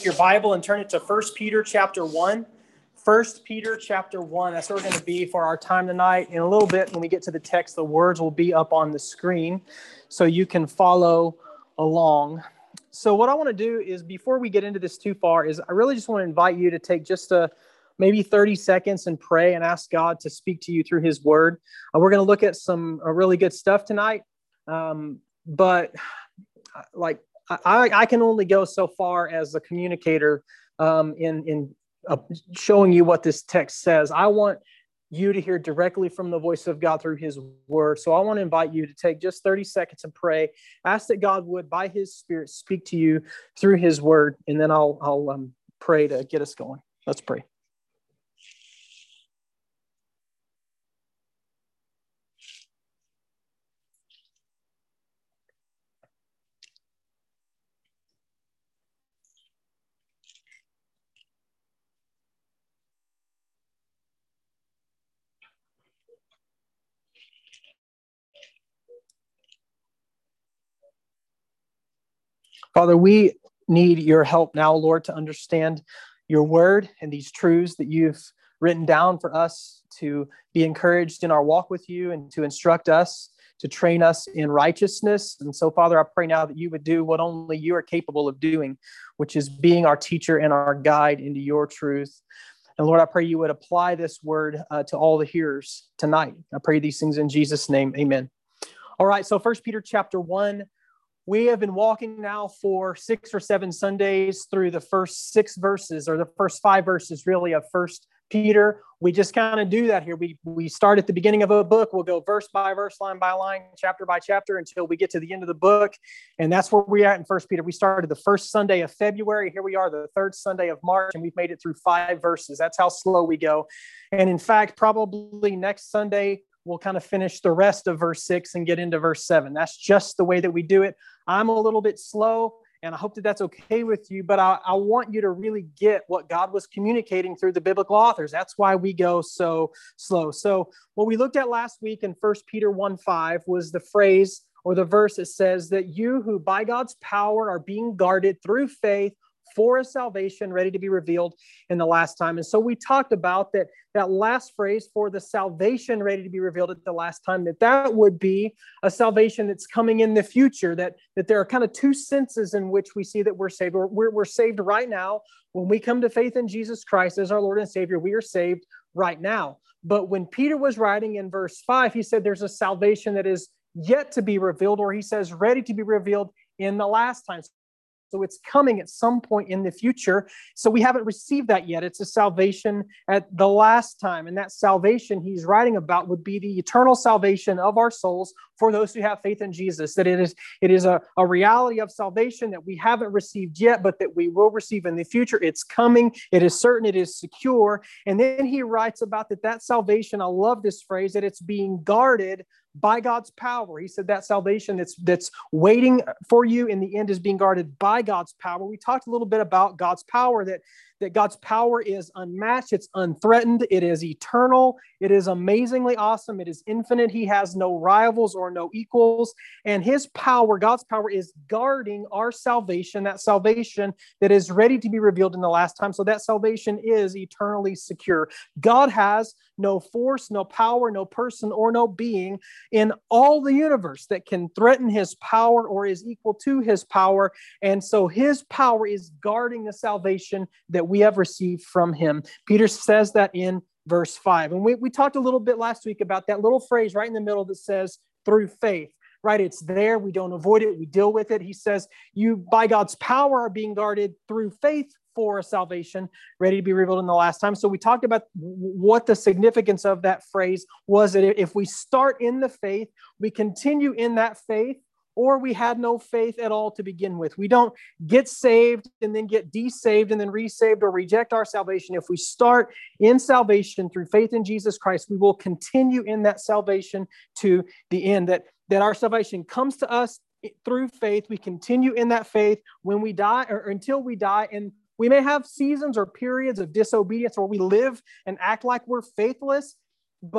Your Bible and turn it to 1 Peter chapter 1. 1 Peter chapter 1, that's where we're going to be for our time tonight. In a little bit, when we get to the text, the words will be up on the screen so you can follow along. So what I want to do is, before we get into this too far, is I really just want to invite you to take just maybe 30 seconds and pray and ask God to speak to you through his word. We're going to look at some really good stuff tonight, but I can only go so far as a communicator in showing you what this text says. I want you to hear directly from the voice of God through his word. So I want to invite you to take just 30 seconds and pray. Ask that God would, by his spirit, speak to you through his word. And then I'll pray to get us going. Let's pray. Father, we need your help now, Lord, to understand your word and these truths that you've written down for us to be encouraged in our walk with you and to instruct us, to train us in righteousness. And so, Father, I pray now that you would do what only you are capable of doing, which is being our teacher and our guide into your truth. And Lord, I pray you would apply this word to all the hearers tonight. I pray these things in Jesus' name. Amen. All right, so 1 Peter chapter 1. We have been walking now for 6 or 7 Sundays through the first 6 verses, or the first 5 verses, really, of 1 Peter. We just kind of do that here. We start at the beginning of a book. We'll go verse by verse, line by line, chapter by chapter, until we get to the end of the book. And that's where we're at in 1 Peter. We started the first Sunday of February. Here we are, the 3rd Sunday of March, and we've made it through 5 verses. That's how slow we go. And in fact, probably next Sunday, we'll kind of finish the rest of verse 6 and get into verse 7. That's just the way that we do it. I'm a little bit slow, and I hope that that's okay with you, but I want you to really get what God was communicating through the biblical authors. That's why we go so slow. So what we looked at last week in 1 Peter 1:5 was the phrase or the verse that says that you who by God's power are being guarded through faith for a salvation ready to be revealed in the last time. And so we talked about that last phrase, for the salvation ready to be revealed at the last time, that would be a salvation that's coming in the future, that there are kind of 2 senses in which we see that we're saved. We're saved right now. When we come to faith in Jesus Christ as our Lord and Savior, we are saved right now. But when Peter was writing in verse 5, he said there's a salvation that is yet to be revealed, or he says ready to be revealed in the last time. So it's coming at some point in the future. So we haven't received that yet. It's a salvation at the last time. And that salvation he's writing about would be the eternal salvation of our souls for those who have faith in Jesus. That it is a reality of salvation that we haven't received yet, but that we will receive in the future. It's coming. It is certain. It is secure. And then he writes about that salvation. I love this phrase, that it's being guarded by God's power. He said that salvation that's waiting for you in the end is being guarded by God's power. We talked a little bit about God's power, that God's power is unmatched, it's unthreatened, it is eternal, it is amazingly awesome, it is infinite. He has no rivals or no equals, and his power, God's power, is guarding our salvation, that salvation that is ready to be revealed in the last time. So that salvation is eternally secure. God has no force, no power, no person, or no being in all the universe that can threaten his power or is equal to his power. And so his power is guarding the salvation that we have received from him. Peter says that in verse 5. And we talked a little bit last week about that little phrase right in the middle that says through faith. Right? It's there. We don't avoid it. We deal with it. He says, you, by God's power, are being guarded through faith for a salvation ready to be revealed in the last time. So we talked about what the significance of that phrase was, that if we start in the faith, we continue in that faith, or we had no faith at all to begin with. We don't get saved and then get desaved and then resaved or reject our salvation. If we start in salvation through faith in Jesus Christ, we will continue in that salvation to the end, that our salvation comes to us through faith. We continue in that faith when we die, or until we die. And we may have seasons or periods of disobedience where we live and act like we're faithless, but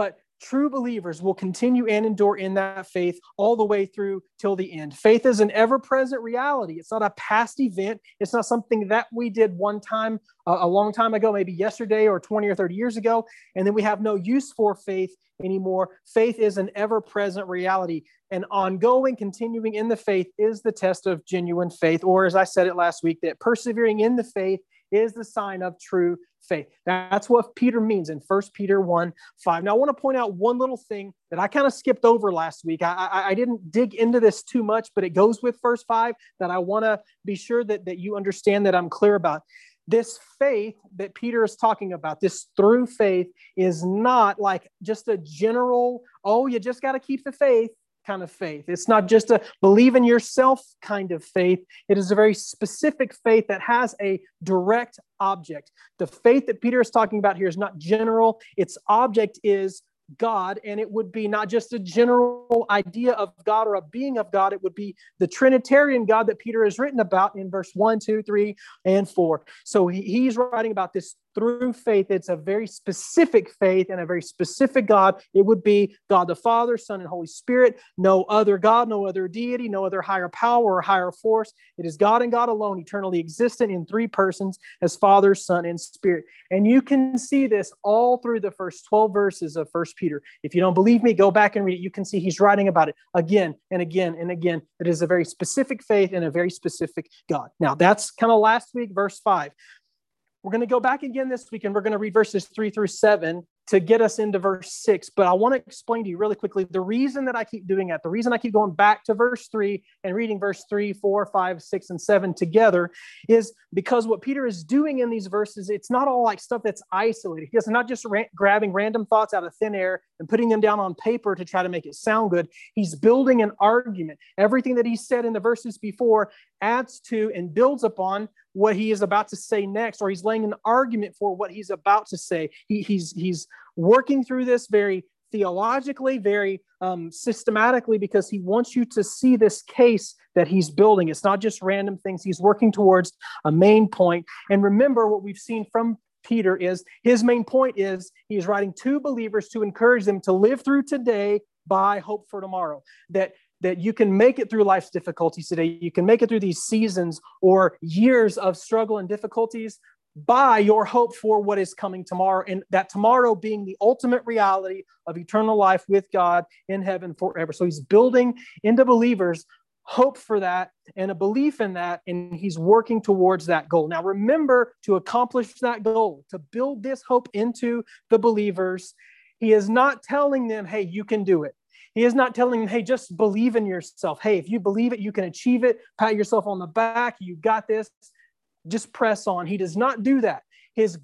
True believers will continue and endure in that faith all the way through till the end. Faith is an ever-present reality. It's not a past event. It's not something that we did one time, a long time ago, maybe yesterday or 20 or 30 years ago, and then we have no use for faith anymore. Faith is an ever-present reality. And ongoing, continuing in the faith is the test of genuine faith, or as I said it last week, that persevering in the faith is the sign of true faith. That's what Peter means in 1 Peter 1:5. Now, I want to point out one little thing that I kind of skipped over last week. I didn't dig into this too much, but it goes with verse 5 that I want to be sure that you understand, that I'm clear about. This faith that Peter is talking about, this through faith, is not like just a general, oh, you just got to keep the faith kind of faith. It's not just a believe in yourself kind of faith. It is a very specific faith that has a direct object. The faith that Peter is talking about here is not general. Its object is God, and it would be not just a general idea of God or a being of God. It would be the Trinitarian God that Peter has written about in verse 1, 2, 3, and 4. So he's writing about this through faith. It's a very specific faith and a very specific God. It would be God the Father, Son, and Holy Spirit. No other God, no other deity, no other higher power or higher force. It is God and God alone, eternally existent in three persons as Father, Son, and Spirit. And you can see this all through the first 12 verses of 1 Peter. If you don't believe me, go back and read it. You can see he's writing about it again and again and again. It is a very specific faith and a very specific God. Now, that's kind of last week, verse 5. We're going to go back again this week, and we're going to read verses 3 through 7 to get us into verse 6. But I want to explain to you really quickly the reason that I keep doing that, the reason I keep going back to verse 3 and reading verse 3, 4, 5, 6, and 7 together is because what Peter is doing in these verses, it's not all like stuff that's isolated. He's not just grabbing random thoughts out of thin air and putting them down on paper to try to make it sound good. He's building an argument. Everything that he said in the verses before adds to and builds upon what he is about to say next, or he's laying an argument for what he's about to say. He's working through this very theologically, very systematically, because he wants you to see this case that he's building. It's not just random things. He's working towards a main point. And remember, what we've seen from Peter is his main point is he's writing to believers to encourage them to live through today by hope for tomorrow. That you can make it through life's difficulties today. You can make it through these seasons or years of struggle and difficulties by your hope for what is coming tomorrow, and that tomorrow being the ultimate reality of eternal life with God in heaven forever. So he's building into believers hope for that and a belief in that, and he's working towards that goal. Now remember, to accomplish that goal, to build this hope into the believers, he is not telling them, hey, you can do it. He is not telling them, hey, just believe in yourself. Hey, if you believe it, you can achieve it. Pat yourself on the back. You got this. Just press on. He does not do that. His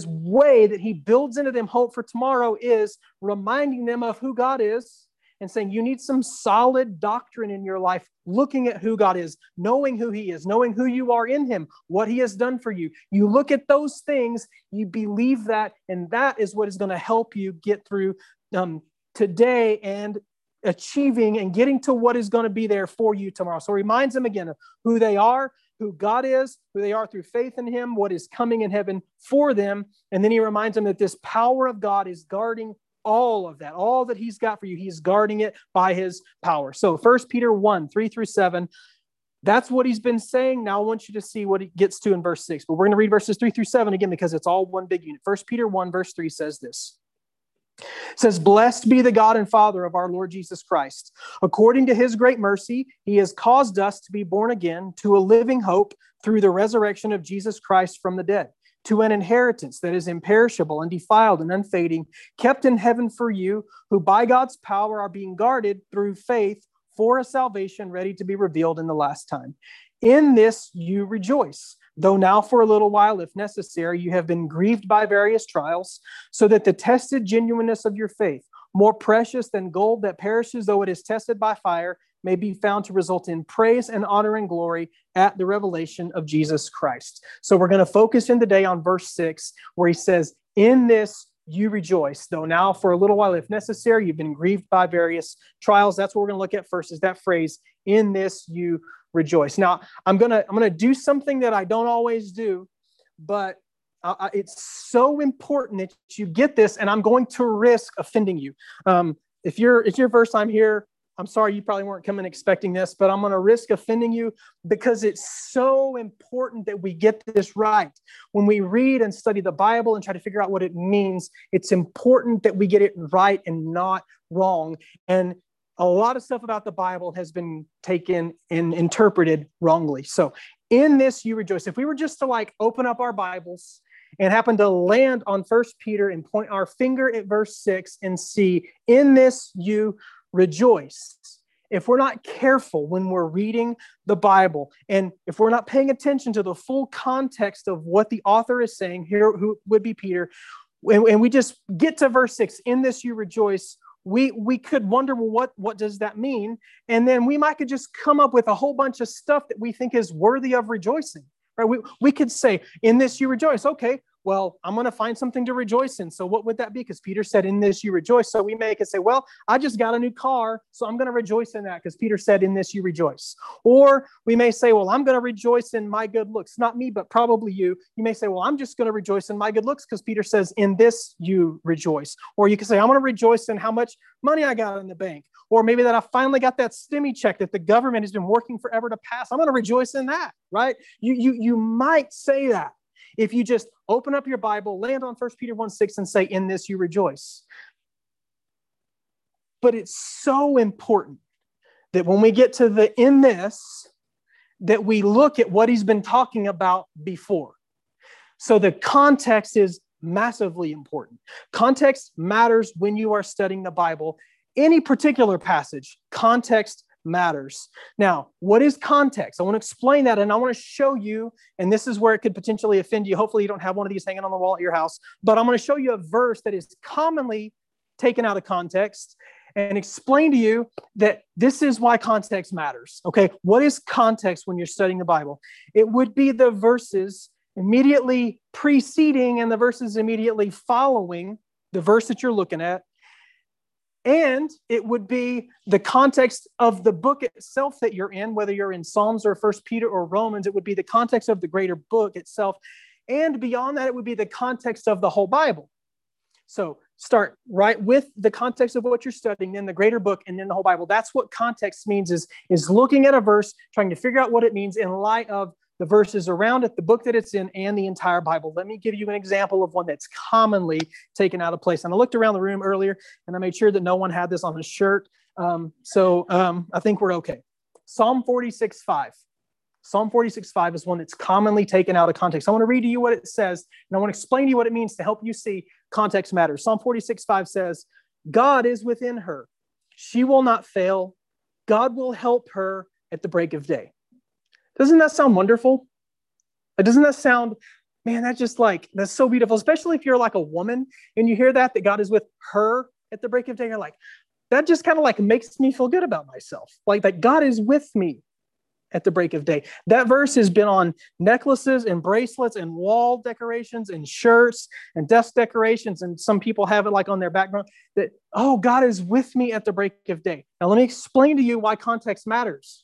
way that he builds into them hope for tomorrow is reminding them of who God is and saying, you need some solid doctrine in your life, looking at who God is, knowing who he is, knowing who you are in him, what he has done for you. You look at those things, you believe that, and that is what is going to help you get through today and achieving and getting to what is going to be there for you tomorrow. So it reminds them again of who they are, who God is, who they are through faith in him, what is coming in heaven for them. And then he reminds them that this power of God is guarding all of that, all that he's got for you. He's guarding it by his power. So 1 Peter 1, 3 through 7, that's what he's been saying. Now I want you to see what he gets to in verse 6. But we're going to read verses 3 through 7 again because it's all one big unit. 1 Peter 1, verse 3 says this. It says, blessed be the God and Father of our Lord Jesus Christ. According to his great mercy, he has caused us to be born again to a living hope through the resurrection of Jesus Christ from the dead, to an inheritance that is imperishable and defiled and unfading, kept in heaven for you, who by God's power are being guarded through faith for a salvation ready to be revealed in the last time. In this you rejoice, though now for a little while, if necessary, you have been grieved by various trials, so that the tested genuineness of your faith, more precious than gold that perishes though it is tested by fire, may be found to result in praise and honor and glory at the revelation of Jesus Christ. So we're going to focus in today on verse 6, where he says, in this you rejoice, though now for a little while, if necessary, you've been grieved by various trials. That's what we're going to look at first, is that phrase, in this you rejoice. Now, I'm gonna do something that I don't always do, but It's so important that you get this, and I'm going to risk offending you. If it's your first time here, I'm sorry, you probably weren't coming expecting this, but I'm going to risk offending you because it's so important that we get this right. When we read and study the Bible and try to figure out what it means, it's important that we get it right and not wrong. And a lot of stuff about the Bible has been taken and interpreted wrongly. So in this, you rejoice. If we were just to open up our Bibles and happen to land on 1 Peter and point our finger at verse 6 and see, in this you rejoice. If we're not careful when we're reading the Bible, and if we're not paying attention to the full context of what the author is saying here, who would be Peter, and we just get to verse 6, in this you rejoice, we could wonder, well, what does that mean? And then we might could just come up with a whole bunch of stuff that we think is worthy of rejoicing. Right? We could say, in this you rejoice. Okay, well, I'm going to find something to rejoice in. So what would that be? Because Peter said, in this you rejoice. So we could say, well, I just got a new car, so I'm going to rejoice in that because Peter said, in this you rejoice. Or we may say, well, I'm going to rejoice in my good looks. Not me, but probably you. You may say, well, I'm just going to rejoice in my good looks because Peter says, in this you rejoice. Or you can say, I'm going to rejoice in how much money I got in the bank. Or maybe that I finally got that STEMI check that the government has been working forever to pass. I'm going to rejoice in that, right? You might say that if you just open up your Bible, land on 1 Peter 1:6 and say, in this you rejoice. But it's so important that when we get to the in this, that we look at what he's been talking about before. So the context is massively important. Context matters when you are studying the Bible. Any particular passage, context matters. Now, what is context? I want to explain that, and I want to show you, and this is where it could potentially offend you. Hopefully you don't have one of these hanging on the wall at your house, but I'm going to show you a verse that is commonly taken out of context and explain to you that this is why context matters. Okay, what is context when you're studying the Bible? It would be the verses immediately preceding and the verses immediately following the verse that you're looking at. And it would be the context of the book itself that you're in, whether you're in Psalms or 1 Peter or Romans. It would be the context of the greater book itself. And beyond that, it would be the context of the whole Bible. So start right with the context of what you're studying, then the greater book, and then the whole Bible. That's what context means, is looking at a verse, trying to figure out what it means in light of the verses around it, the book that it's in, and the entire Bible. Let me give you an example of one that's commonly taken out of place. And I looked around the room earlier, and I made sure that no one had this on his shirt. I think we're okay. Psalm 46:5. Psalm 46:5 is one that's commonly taken out of context. I want to read to you what it says, and I want to explain to you what it means to help you see context matters. Psalm 46:5 says, God is within her. She will not fail. God will help her at the break of day. Doesn't that sound wonderful? Doesn't that sound, man, that's so beautiful, especially if you're like a woman and you hear that God is with her at the break of day. You're like, that just kind of makes me feel good about myself. Like that God is with me at the break of day. That verse has been on necklaces and bracelets and wall decorations and shirts and desk decorations. And some people have it on their background that, oh, God is with me at the break of day. Now, let me explain to you why context matters.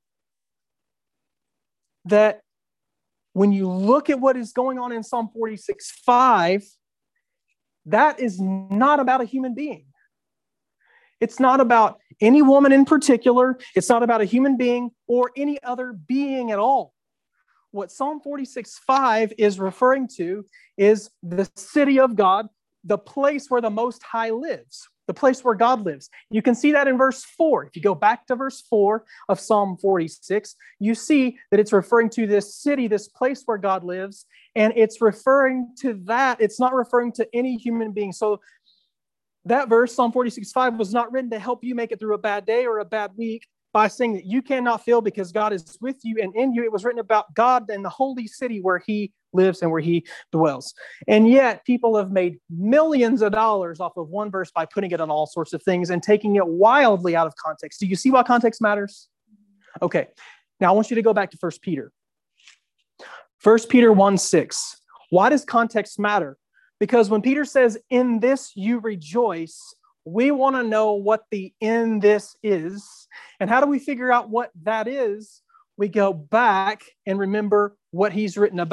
That when you look at what is going on in Psalm 46:5, that is not about a human being. It's not about any woman in particular. It's not about a human being or any other being at all. What Psalm 46:5 is referring to is the city of God, the place where the Most High lives, the place where God lives. You can see that in verse 4. If you go back to verse 4 of Psalm 46, you see that it's referring to this city, this place where God lives, and it's referring to that. It's not referring to any human being. So that verse, Psalm 46:5, was not written to help you make it through a bad day or a bad week by saying that you cannot fail because God is with you and in you. It was written about God and the holy city where he lives and where he dwells. And yet people have made millions of dollars off of one verse by putting it on all sorts of things and taking it wildly out of context. Do you see why context matters? Okay. Now I want you to go back to 1 Peter. 1 Peter 1:6. Why does context matter? Because when Peter says, in this you rejoice, we want to know what the in this is. And how do we figure out what that is? We go back and remember what he's written about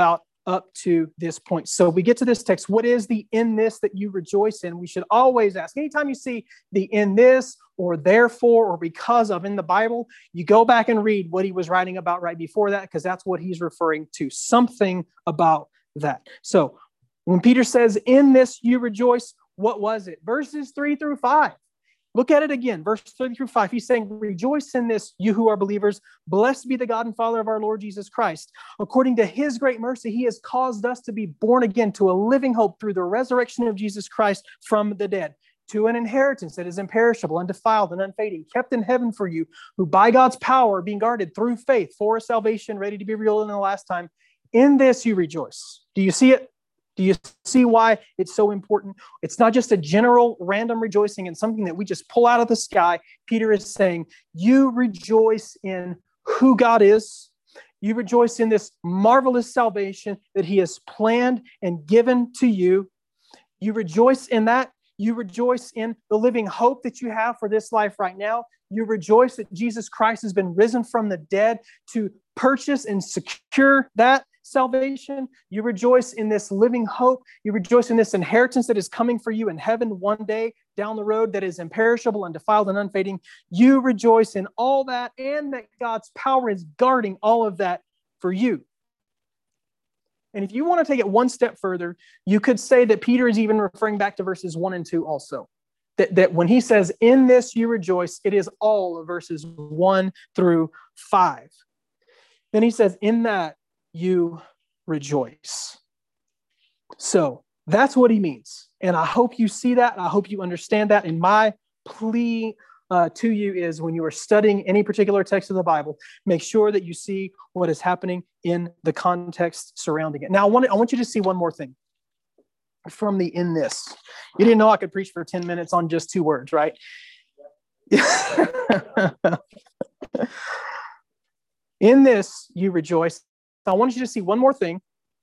up to this point. So we get to this text. What is the in this that you rejoice in? We should always ask. Anytime you see the in this or therefore or because of in the Bible, you go back and read what he was writing about right before that, because that's what he's referring to. Something about that. So when Peter says, in this you rejoice, what was it? Verses 3-5. Look at it again, verse 3-5. He's saying, rejoice in this, you who are believers. Blessed be the God and Father of our Lord Jesus Christ. According to his great mercy, he has caused us to be born again to a living hope through the resurrection of Jesus Christ from the dead, to an inheritance that is imperishable, undefiled, and unfading, kept in heaven for you, who by God's power are being guarded through faith for a salvation ready to be revealed in the last time. In this you rejoice. Do you see it? Do you see why it's so important? It's not just a general random rejoicing in something that we just pull out of the sky. Peter is saying, you rejoice in who God is. You rejoice in this marvelous salvation that he has planned and given to you. You rejoice in that. You rejoice in the living hope that you have for this life right now. You rejoice that Jesus Christ has been risen from the dead to purchase and secure that salvation. You rejoice in this living hope. You rejoice in this inheritance that is coming for you in heaven one day down the road that is imperishable, undefiled, and unfading. You rejoice in all that, and that God's power is guarding all of that for you. And if you want to take it one step further, you could say that Peter is even referring back to verses 1 and 2 also. That when he says, in this you rejoice, it is all of verses 1-5. Then he says, in that you rejoice. So that's what he means. And I hope you see that. I hope you understand that. And my plea to you is, when you are studying any particular text of the Bible, make sure that you see what is happening in the context surrounding it. Now, I want you to see one more thing from the in this. You didn't know I could preach for 10 minutes on just 2 words, right? In this you rejoice. I want you to see one more thing.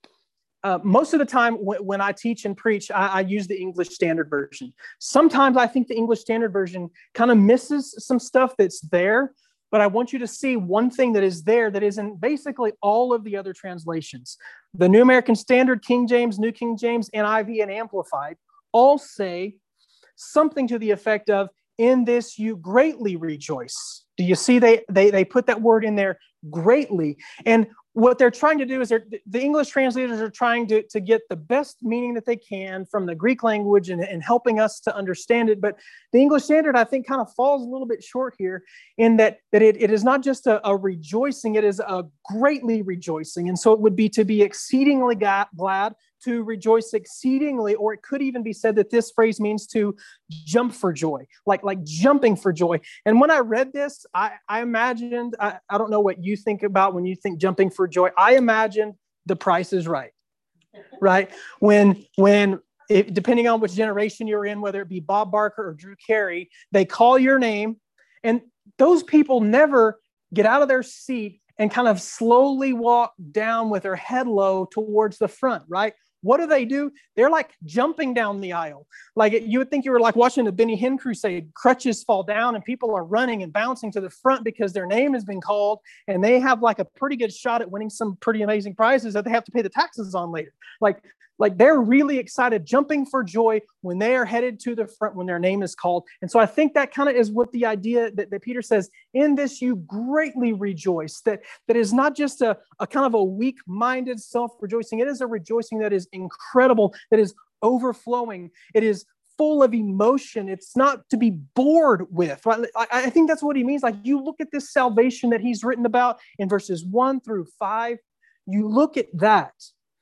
Most of the time when I teach and preach, I use the English Standard Version. Sometimes I think the English Standard Version kind of misses some stuff that's there, but I want you to see one thing that is there that is in basically all of the other translations. The New American Standard, King James, New King James, NIV, and Amplified all say something to the effect of, in this you greatly rejoice. Do you see they put that word in there, greatly? And what they're trying to do is the English translators are trying to get the best meaning that they can from the Greek language and helping us to understand it. But the English Standard, I think, kind of falls a little bit short here in that it is not just a rejoicing, it is a greatly rejoicing. And so it would be to be exceedingly glad, to rejoice exceedingly, or it could even be said that this phrase means to jump for joy, like jumping for joy. And when I read this, I imagined, I don't know what you think about when you think jumping for joy. I imagined The Price is Right, right? When depending on which generation you're in, whether it be Bob Barker or Drew Carey, they call your name, and those people never get out of their seat and kind of slowly walk down with their head low towards the front, right? What do? They're like jumping down the aisle. Like you would think you were like watching the Benny Hinn crusade. Crutches fall down and people are running and bouncing to the front because their name has been called, and they have like a pretty good shot at winning some pretty amazing prizes that they have to pay the taxes on later. Like they're really excited, jumping for joy when they are headed to the front when their name is called. And so I think that kind of is what the idea that Peter says, in this you greatly rejoice, that is not just a kind of a weak-minded self-rejoicing. It is a rejoicing that is incredible, that is overflowing. It is full of emotion. It's not to be bored with. Right? I think that's what he means. Like, you look at this salvation that he's written about in verses 1-5, you look at that,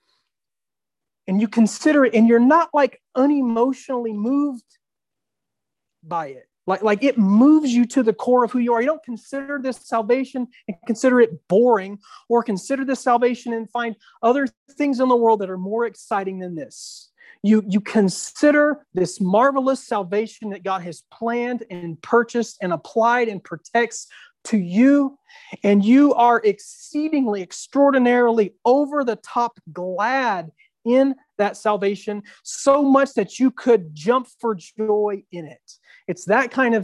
and you consider it, and you're not like unemotionally moved by it. Like it moves you to the core of who you are. You don't consider this salvation and consider it boring, or consider this salvation and find other things in the world that are more exciting than this. You consider this marvelous salvation that God has planned and purchased and applied and protects to you, and you are exceedingly, extraordinarily, over the top glad in that salvation, so much that you could jump for joy in it. It's that kind of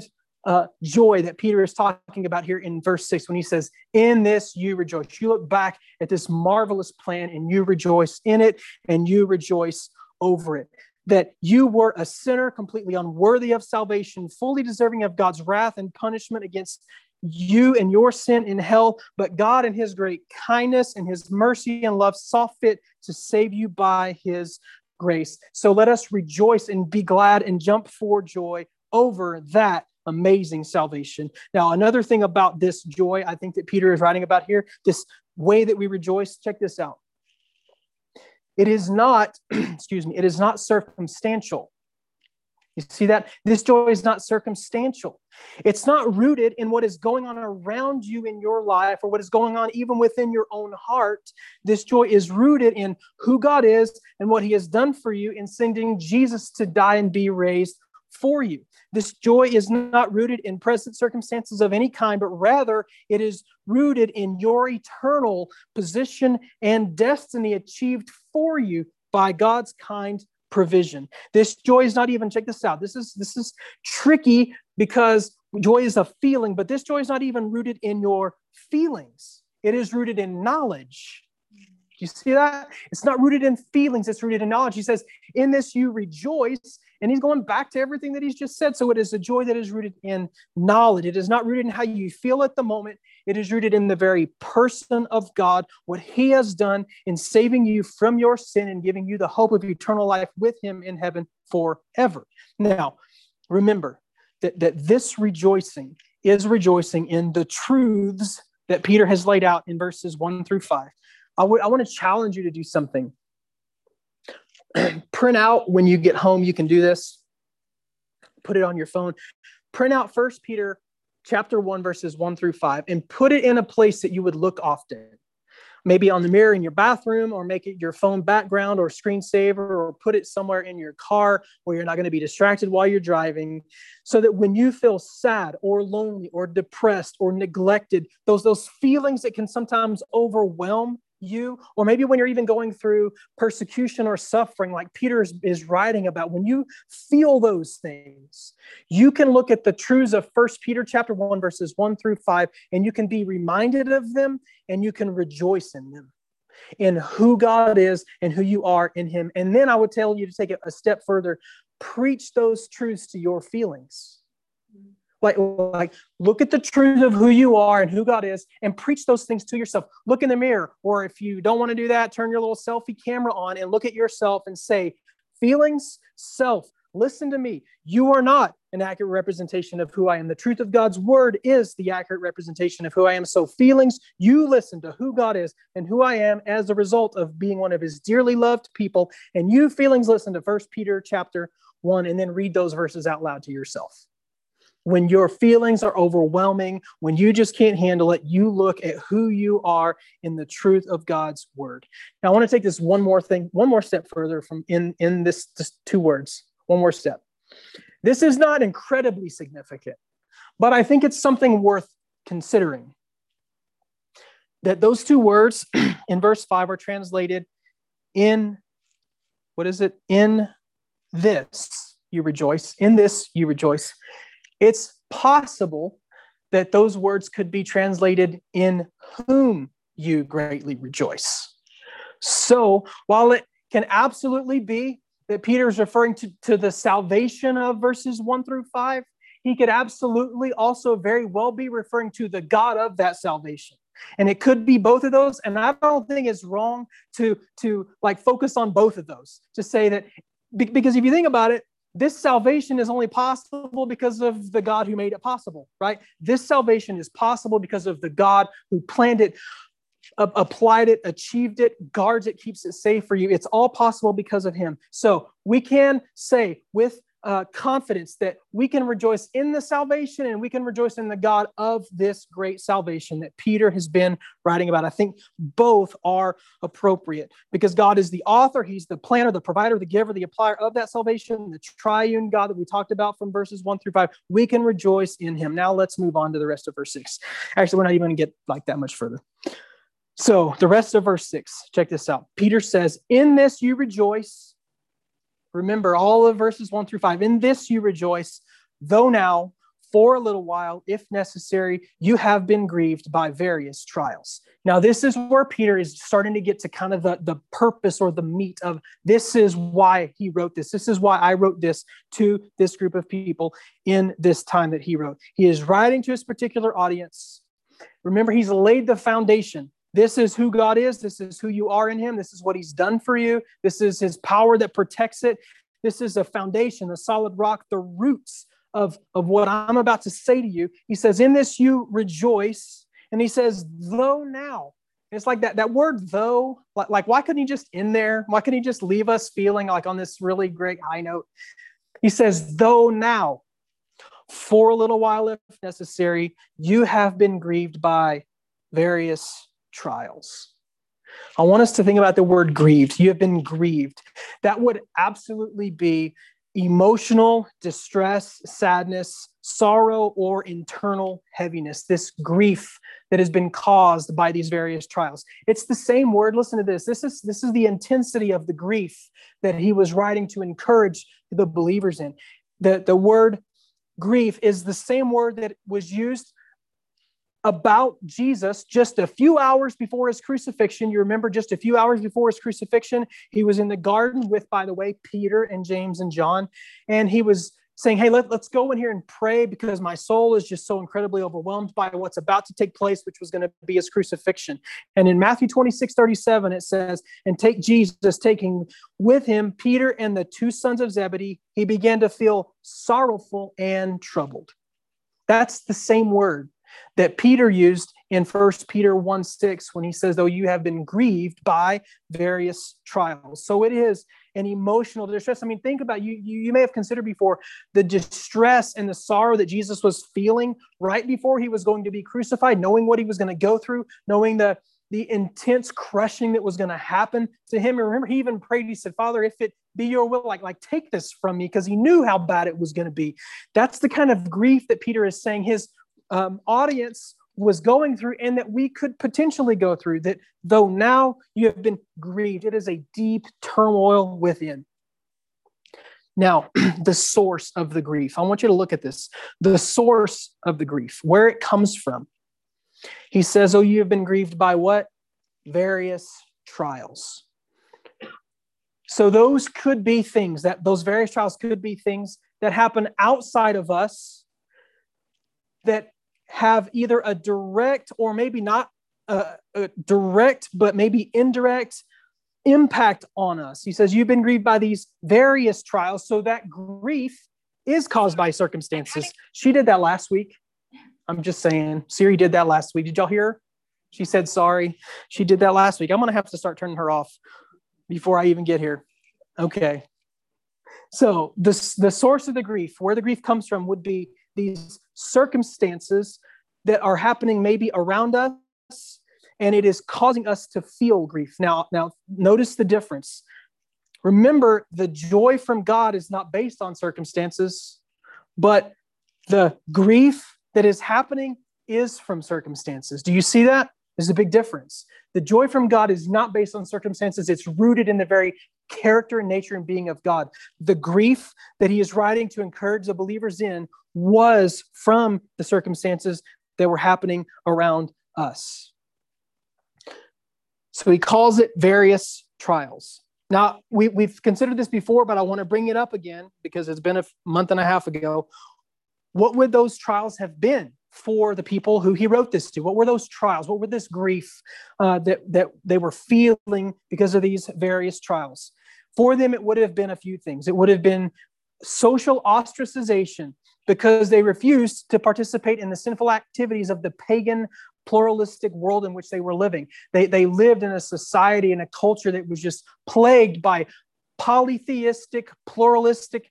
joy that Peter is talking about here in verse 6 when he says, in this you rejoice. You look back at this marvelous plan and you rejoice in it and you rejoice over it. That you were a sinner completely unworthy of salvation, fully deserving of God's wrath and punishment against you and your sin in hell, but God in his great kindness and his mercy and love saw fit to save you by his grace. So let us rejoice and be glad and jump for joy over that amazing salvation. Now, another thing about this joy, I think that Peter is writing about here, this way that we rejoice, check this out. It is not, it is not circumstantial. You see that? This joy is not circumstantial. It's not rooted in what is going on around you in your life or what is going on even within your own heart. This joy is rooted in who God is and what he has done for you in sending Jesus to die and be raised for you. This joy is not rooted in present circumstances of any kind, but rather it is rooted in your eternal position and destiny achieved for you by God's kind provision. This joy is not even, check this out. This is tricky because joy is a feeling, but this joy is not even rooted in your feelings. It is rooted in knowledge. Do you see that? It's not rooted in feelings. It's rooted in knowledge. He says, in this you rejoice. And he's going back to everything that he's just said. So it is a joy that is rooted in knowledge. It is not rooted in how you feel at the moment. It is rooted in the very person of God, what he has done in saving you from your sin and giving you the hope of eternal life with him in heaven forever. Now, remember that this rejoicing is rejoicing in the truths that Peter has laid out in verses 1 through 5. I want to challenge you to do something. Print out when you get home, you can do this. Put it on your phone. Print out 1 Peter chapter 1, verses 1 through 5, and put it in a place that you would look often. Maybe on the mirror in your bathroom, or make it your phone background or screensaver, or put it somewhere in your car where you're not going to be distracted while you're driving, so that when you feel sad or lonely or depressed or neglected, those feelings that can sometimes overwhelm you, or maybe when you're even going through persecution or suffering like Peter is writing about, when you feel those things, you can look at the truths of 1 Peter chapter 1, verses 1 through 5, and you can be reminded of them, and you can rejoice in them, in who God is and who you are in him. And then I would tell you to take it a step further. Preach those truths to your feelings. Like look at the truth of who you are and who God is and preach those things to yourself. Look in the mirror, or if you don't want to do that, turn your little selfie camera on and look at yourself and say, feelings, self, listen to me. You are not an accurate representation of who I am. The truth of God's word is the accurate representation of who I am. So feelings, you listen to who God is and who I am as a result of being one of his dearly loved people. And you feelings, listen to 1 Peter chapter 1 and then read those verses out loud to yourself. When your feelings are overwhelming, when you just can't handle it, you look at who you are in the truth of God's word. Now, I want to take this one more step further from in this just 2 words. One more step. This is not incredibly significant, but I think it's something worth considering. That those 2 words in verse 5 are translated in, what is it? In this you rejoice. In this you rejoice. It's possible that those words could be translated in whom you greatly rejoice. So while it can absolutely be that Peter is referring to the salvation of verses 1 through 5, he could absolutely also very well be referring to the God of that salvation. And it could be both of those. And I don't think it's wrong to like focus on both of those, to say that, because if you think about it, this salvation is only possible because of the God who made it possible, right? This salvation is possible because of the God who planned it, applied it, achieved it, guards it, keeps it safe for you. It's all possible because of him. So we can say with confidence that we can rejoice in the salvation and we can rejoice in the God of this great salvation that Peter has been writing about. I think both are appropriate because God is the author. He's the planner, the provider, the giver, the applier of that salvation, the triune God that we talked about from verses 1 through 5. We can rejoice in him. Now let's move on to the rest of verse 6. Actually, we're not even going to get like that much further. So the rest of verse 6, check this out. Peter says, in this you rejoice. Remember all of verses 1 through 5. In this you rejoice, though now for a little while, if necessary, you have been grieved by various trials. Now, this is where Peter is starting to get to kind of the purpose or the meat of this is why he wrote this. This is why I wrote this to this group of people in this time that he wrote. He is writing to his particular audience. Remember, he's laid the foundation. This is who God is. This is who you are in him. This is what he's done for you. This is his power that protects it. This is a foundation, a solid rock, the roots of what I'm about to say to you. He says, in this you rejoice. And he says, though now. It's like that word though, like why couldn't he just end there? Why couldn't he just leave us feeling like on this really great high note? He says, though now, for a little while if necessary, you have been grieved by various trials. I want us to think about the word grieved. You have been grieved. That would absolutely be emotional distress, sadness, sorrow, or internal heaviness, this grief that has been caused by these various trials. It's the same word. Listen to this. This is the intensity of the grief that he was writing to encourage the believers in. The word grief is the same word that was used about Jesus just a few hours before his crucifixion. You remember just a few hours before his crucifixion, he was in the garden with, by the way, Peter and James and John. And he was saying, hey, let's go in here and pray because my soul is just so incredibly overwhelmed by what's about to take place, which was going to be his crucifixion. And in Matthew 26:37, it says, and take Jesus, taking with him Peter and the two sons of Zebedee, he began to feel sorrowful and troubled. That's the same word that Peter used in 1 Peter 1:6 when he says, though you have been grieved by various trials. So it is an emotional distress. I mean, think about you may have considered before the distress and the sorrow that Jesus was feeling right before he was going to be crucified, knowing what he was going to go through, knowing the intense crushing that was going to happen to him. And remember, he even prayed, he said, Father, if it be your will, like take this from me, because he knew how bad it was going to be. That's the kind of grief that Peter is saying his audience was going through and that we could potentially go through, that though now you have been grieved, it is a deep turmoil within. Now, the source of the grief. I want you to look at this. The source of the grief, where it comes from. He says, oh, you have been grieved by what? Various trials. So those could be things those various trials could be things that happen outside of us that have either a direct or maybe not a direct, but maybe indirect impact on us. He says, you've been grieved by these various trials. So that grief is caused by circumstances. She did that last week. I'm just saying, Siri did that last week. Did y'all hear her? She said, sorry. She did that last week. I'm going to have to start turning her off before I even get here. Okay. So the source of the grief, where the grief comes from, would be these circumstances that are happening maybe around us, and it is causing us to feel grief. Now, notice the difference. Remember, the joy from God is not based on circumstances, but the grief that is happening is from circumstances. Do you see that? There's a big difference. The joy from God is not based on circumstances. It's rooted in the very character and nature and being of God. The grief that he is writing to encourage the believers in was from the circumstances that were happening around us. So he calls it various trials. Now, we've considered this before, but I want to bring it up again because it's been a month and a half ago. What would those trials have been for the people who he wrote this to? What were those trials? What were this grief that they were feeling because of these various trials? For them, it would have been a few things. It would have been social ostracization because they refused to participate in the sinful activities of the pagan, pluralistic world in which they were living. They lived in a society and a culture that was just plagued by polytheistic, pluralistic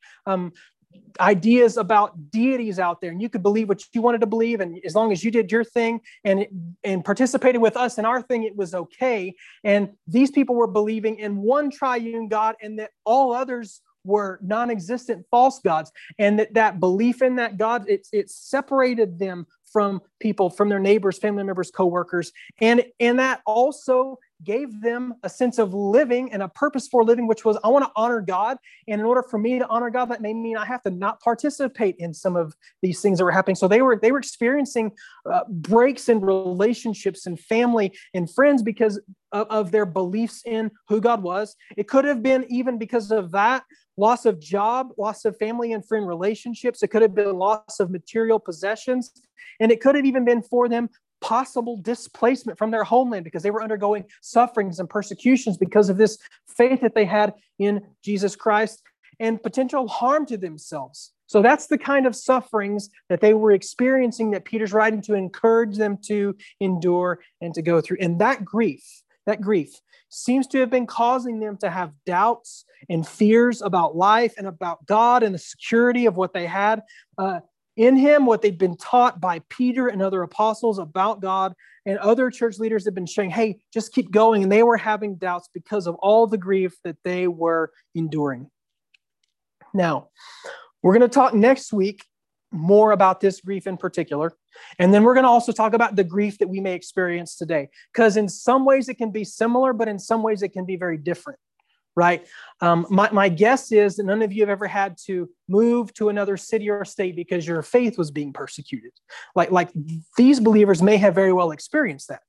ideas about deities out there, and you could believe what you wanted to believe, and as long as you did your thing and participated with us in our thing, it was okay. And these people were believing in one triune God, and that all others were non-existent false gods, and that belief in that God, it separated them from people, from their neighbors, family members, co-workers, and that also gave them a sense of living and a purpose for living, which was, I want to honor God. And in order for me to honor God, that may mean I have to not participate in some of these things that were happening. So they were experiencing breaks in relationships and family and friends because of their beliefs in who God was. It could have been even because of that, loss of job, loss of family and friend relationships. It could have been loss of material possessions. And it could have even been for them possible displacement from their homeland because they were undergoing sufferings and persecutions because of this faith that they had in Jesus Christ, and potential harm to themselves. So that's the kind of sufferings that they were experiencing that Peter's writing to encourage them to endure and to go through. And that grief seems to have been causing them to have doubts and fears about life and about God and the security of what they had in him, what they'd been taught by Peter and other apostles about God, and other church leaders had been saying, hey, just keep going. And they were having doubts because of all the grief that they were enduring. Now, we're going to talk next week more about this grief in particular. And then we're going to also talk about the grief that we may experience today, because in some ways it can be similar, but in some ways it can be very different. Right? My guess is that none of you have ever had to move to another city or state because your faith was being persecuted. Like these believers may have very well experienced that.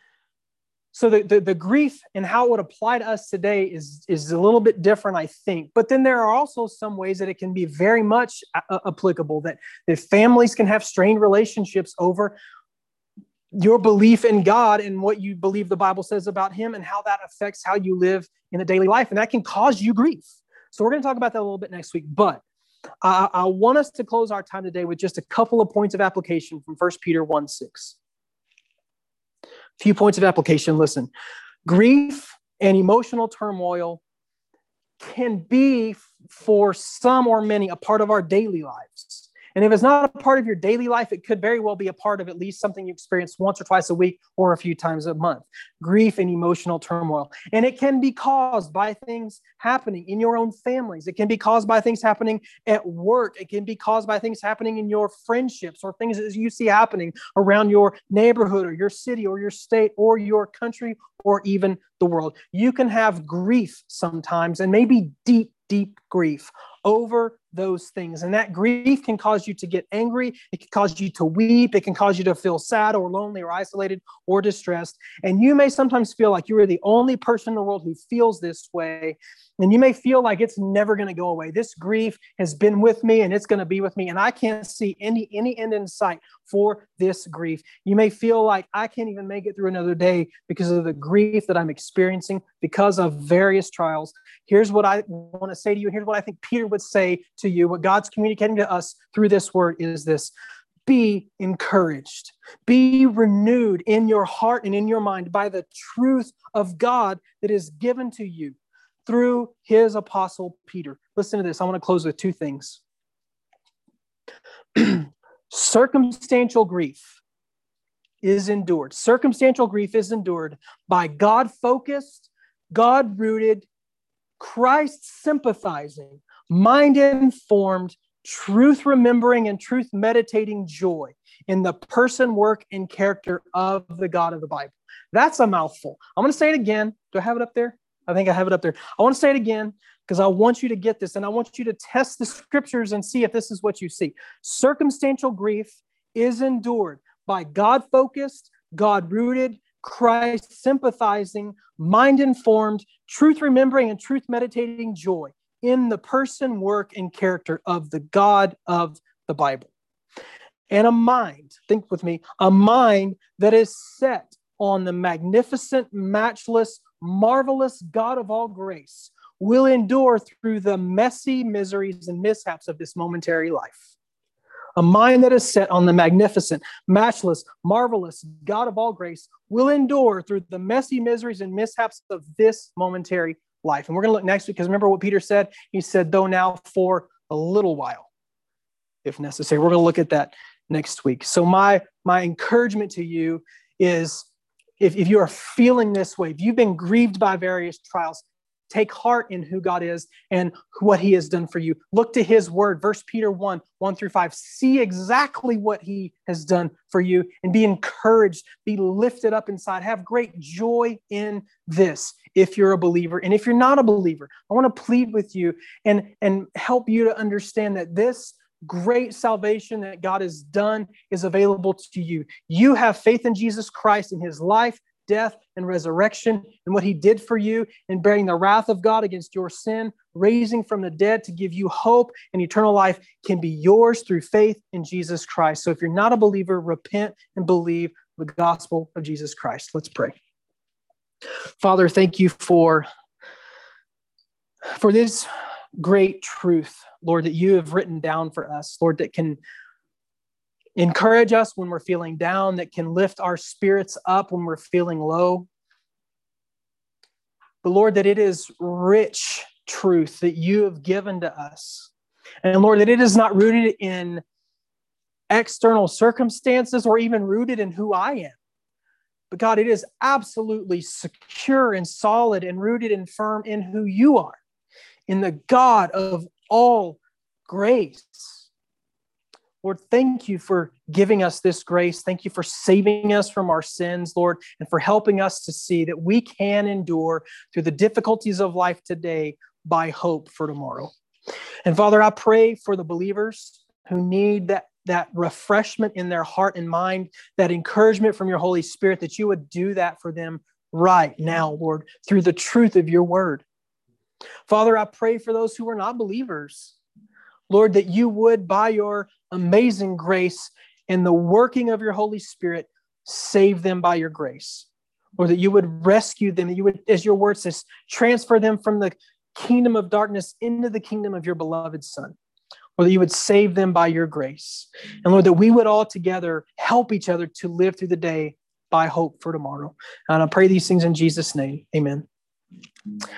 So the grief and how it would apply to us today is a little bit different, I think. But then there are also some ways that it can be very much applicable, that families can have strained relationships over your belief in God and what you believe the Bible says about him and how that affects how you live in a daily life. And that can cause you grief. So we're going to talk about that a little bit next week. But I want us to close our time today with just a couple of points of application from 1 Peter 1:6. A few points of application. Listen, grief and emotional turmoil can be, for some or many, a part of our daily lives. And if it's not a part of your daily life, it could very well be a part of at least something you experience once or twice a week or a few times a month. Grief and emotional turmoil. And it can be caused by things happening in your own families. It can be caused by things happening at work. It can be caused by things happening in your friendships or things that you see happening around your neighborhood or your city or your state or your country or even the world. You can have grief sometimes, and maybe deep, deep grief over those things. And that grief can cause you to get angry. It can cause you to weep. It can cause you to feel sad or lonely or isolated or distressed. And you may sometimes feel like you are the only person in the world who feels this way. And you may feel like it's never going to go away. This grief has been with me and it's going to be with me. And I can't see any end in sight for this grief. You may feel like I can't even make it through another day because of the grief that I'm experiencing because of various trials. Here's what I want to say to you. Here's what I think Peter would say to you. What God's communicating to us through this word is this: be encouraged, be renewed in your heart and in your mind by the truth of God that is given to you through his apostle Peter. Listen to this. I want to close with two things. Circumstantial grief is endured. Circumstantial grief is endured by God-focused, God-rooted, Christ-sympathizing, mind-informed, truth-remembering, and truth-meditating joy in the person, work, and character of the God of the Bible. That's a mouthful. I'm going to say it again. Do I have it up there? I think I have it up there. I want to say it again because I want you to get this, and I want you to test the scriptures and see if this is what you see. Circumstantial grief is endured by God-focused, God-rooted, Christ-sympathizing, mind-informed, truth-remembering, and truth-meditating joy in the person, work, and character of the God of the Bible. And a mind, think with me, a mind that is set on the magnificent, matchless, marvelous God of all grace will endure through the messy miseries and mishaps of this momentary life. A mind that is set on the magnificent, matchless, marvelous God of all grace will endure through the messy miseries and mishaps of this momentary life. And we're going to look next week, because remember what Peter said? He said, though now for a little while, if necessary. We're going to look at that next week. So my encouragement to you is, if you are feeling this way, if you've been grieved by various trials, take heart in who God is and what he has done for you. Look to his word, 1 Peter 1:1-5. See exactly what he has done for you and be encouraged, be lifted up inside. Have great joy in this if you're a believer. And if you're not a believer, I want to plead with you and help you to understand that this great salvation that God has done is available to you. You have faith in Jesus Christ, in his life, death, and resurrection, and what he did for you in bearing the wrath of God against your sin, raising from the dead to give you hope and eternal life can be yours through faith in Jesus Christ. So if you're not a believer, repent and believe the gospel of Jesus Christ. Let's pray. Father, thank you for this great truth, Lord, that you have written down for us, Lord, that can encourage us when we're feeling down, that can lift our spirits up when we're feeling low. But Lord, that it is rich truth that you have given to us. And Lord, that it is not rooted in external circumstances or even rooted in who I am. But God, it is absolutely secure and solid and rooted and firm in who you are, in the God of all grace. Lord, thank you for giving us this grace. Thank you for saving us from our sins, Lord, and for helping us to see that we can endure through the difficulties of life today by hope for tomorrow. And Father, I pray for the believers who need that refreshment in their heart and mind, that encouragement from your Holy Spirit, that you would do that for them right now, Lord, through the truth of your word. Father, I pray for those who are not believers, Lord, that you would, by your amazing grace and the working of your Holy Spirit, save them by your grace. Or that you would rescue them, that you would, as your word says, transfer them from the kingdom of darkness into the kingdom of your beloved Son. Or that you would save them by your grace. And Lord, that we would all together help each other to live through the day by hope for tomorrow. And I pray these things in Jesus' name. Amen.